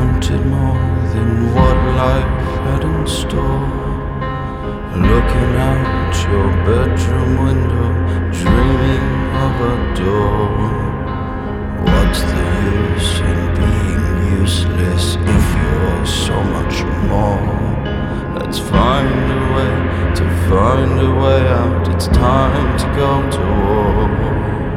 wanted more than what life had in store. Looking out your bedroom window, dreaming of a door. What's the use in being useless if you're so much more? Let's find a way to find a way out. It's time to go to war.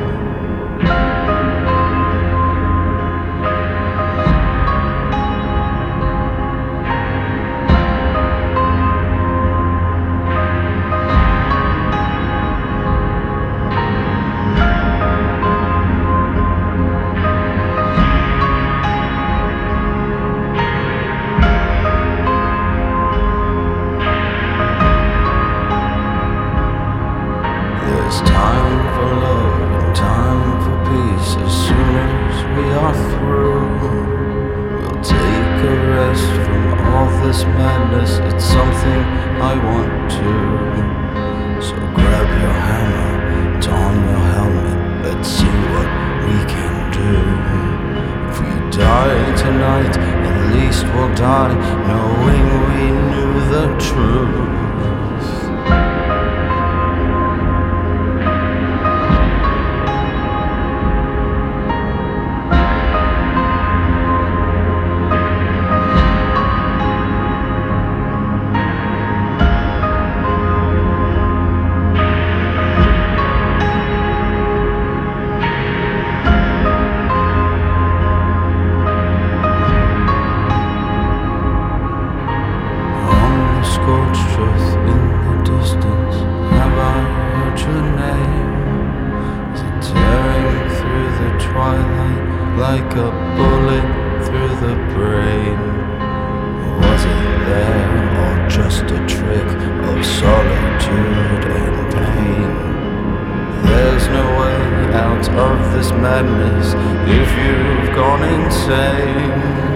There's time for love and time for peace. As soon as we are through, we'll take a rest from all this madness. It's something I want to. So grab your hammer, don your helmet. Let's see what we can do. If we die tonight, at least we'll die knowing we knew the truth. Scorched earth in the distance, have I heard your name? Is it tearing through the twilight like a bullet through the brain? Or was it there, or just a trick of solitude and pain? There's no way out of this madness if you've gone insane.